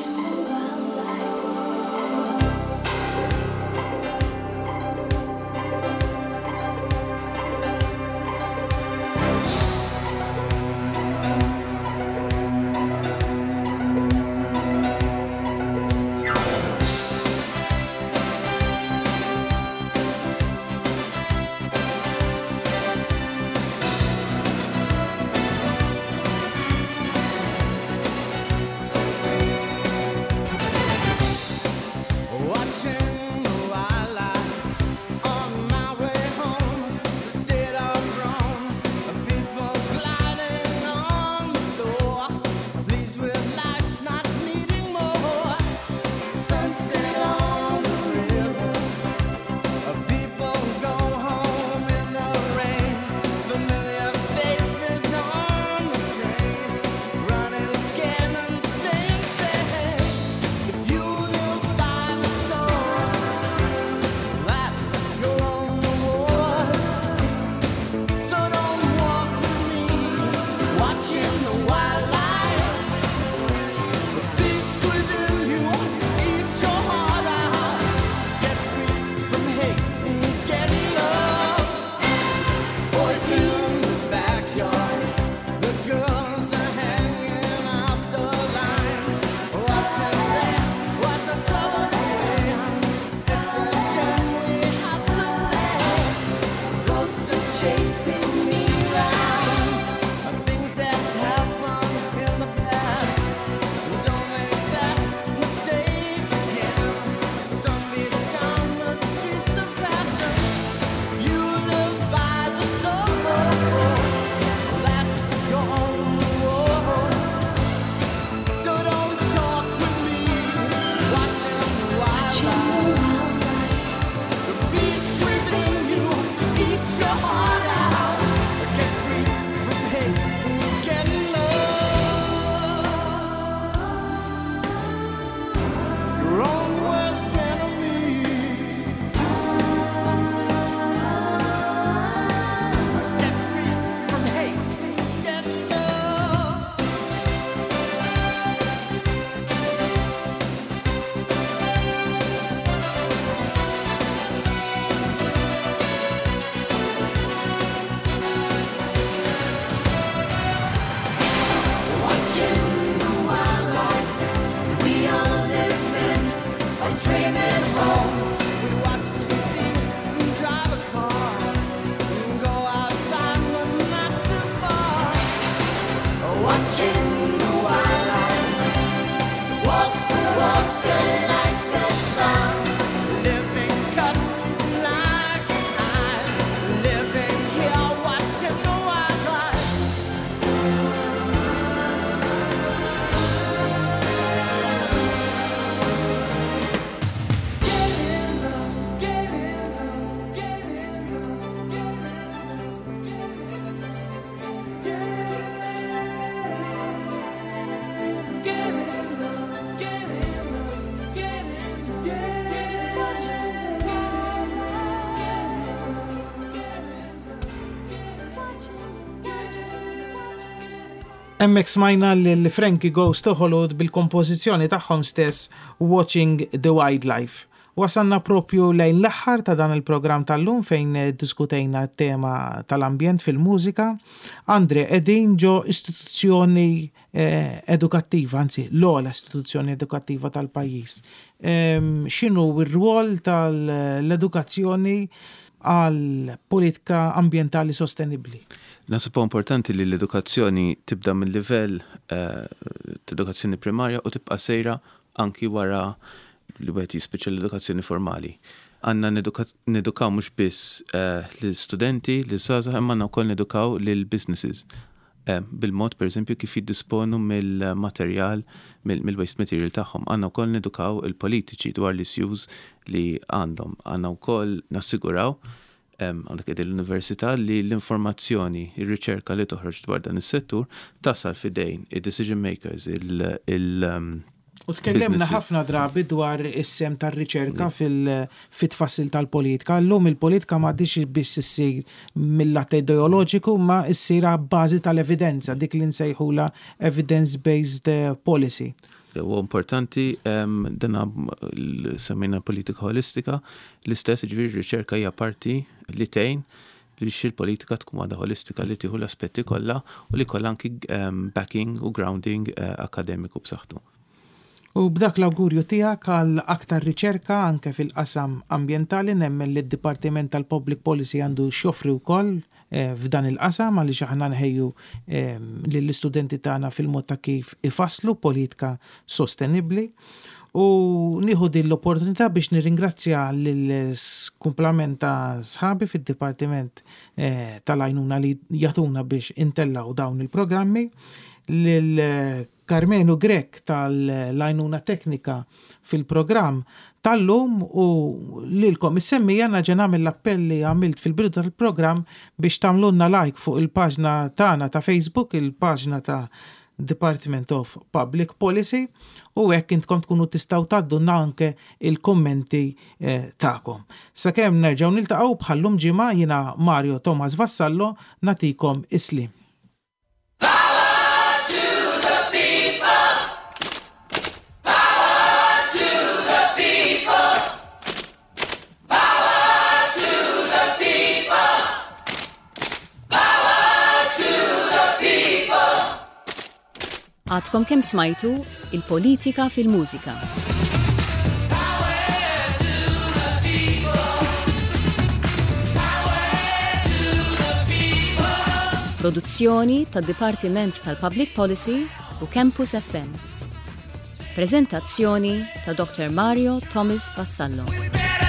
watching the wildlife on my way home. The state of Rome, the people gliding on the floor, pleased with life, not needing more. Sunset on the river, people go home in the rain. Familiar faces on the train, running scared and staying safe. If you live by the soul, that's your own reward. So don't walk with me, watching the wildlife. The beast within you eats your heart out. Get free from hate and get love. Boys in the backyard, the girls are hanging out the lines. Wasn't there was a tough way. It's a shame we have to play. Ghosts are chasing me round. Things that happened in the past. Don't make that mistake again. Some beat down the streets of passion. You live by the soul, that's your own reward. So don't talk with me, watching the wildlife. The beast within you eats your heart out. Get free from hate and get love. Your own worst enemy. Get free from hate and get love. Watching the wildlife, we all live in a dream at home. We watch T V and drive a car and go outside but not too far. Watching the wildlife, walk the water like the sun. Living cuts like a knife. Living here watching the wildlife. Get in love, get in love, get in love, get in love, get in love, get in love, get in love, get Emmek smajna li Frankie Goes to Hollywood bil-kompożizzjoni tagħhom stess Watching the Wildlife. Wasanna propju lejn l-aħħar ta' dan il-programm tal-lum fejn diskutejna t-tema tal-ambjent fil-mużika. Andre, edin ġo istituzzjoni eh, edukattiva, anzi, l-ola istituzzjoni edukattiva tal-pajjiż. Ehm, x'inhu r-rwol tal-edukazzjoni għal politika ambjentali sostenibbli? Nasib importanti li l-edukazzjoni tibda mill-livell uh, ta' edukazzjoni primarja u tibqa' sejra anki wara li wieħed jispiċċa l-edukazzjoni formali. Għandna nedukaw mhux biss uh, l-studenti, l-żgħażagħ, imma għandna wkoll nedukaw lil-businesses. Uh, bil-mod pereżempju kif jiddisponu mill-materjal, mill-waste material tagħhom. Għandna wkoll nedukaw il-politiċi dwar l-issues li għandhom. Għandna wkoll nassiguraw għandek id l-università li l-informazzjoni, il-riċerka li toħroġ dwar dan is-settur tasal fidejn id-decision makers, il- U tkellemna ħafna drabi dwar is-sem tar-riċerka fil-tfassil tal-politika. Llum il-politika m'għadix biss issir mill-lat ideoloġiku ma issir bażi tal-evidenza, dik li nsejħula evidence-based policy. U importanti dana semmejna politika holistika, l-istess ġviri riċerka hija parti li tgħin biex il-politika tkun għadha holistika li tieħu l-aspetti kollha u li kollha anki backing u grounding akademiku b'saħħtu. U b'dak l-awgurju tiegħek għal aktar riċerka anke fil-qasam ambjentali nemmen li d-Dipartiment tal-Public Policy għandu xjoffri wkoll f'dan il-qasam għaliex aħna nħejju lill-istudenti tagħna fil-mod ta' kif ifasslu politika sostenibbli. U nieħu din l-opportunità biex nirringrazzja l-kumplament ta' sħabi fid-Dipartiment eh, tal-għajnuna li jagħtuna biex intellaw dawn il-programmi, l-Karmenu Grek tal-għajnuna teknika fil-programm tal-lum u lilkom is-semmija naġa nagħmel l-appell li għamilt fil-bidu tal-programm biex tagħmlulna like fuq il-paġna tagħna ta' Facebook, il-paġna ta' Department of Public Policy u hekk intkom tkunu tistgħu tgħaddulna anke il-kummenti eh, tagħkom. Sakemm nerġgħu niltaqgħu bħallum ġimgħa jiena Mario Thomas Vassallo nagħtikom islim. Għadkom kemm smajtu il-politika fil-mużika. Produzzjoni tad-Dipartiment tal-Public Policy u Campus F M. Preżentazzjoni ta' Doktor Mario Thomas Vassallo.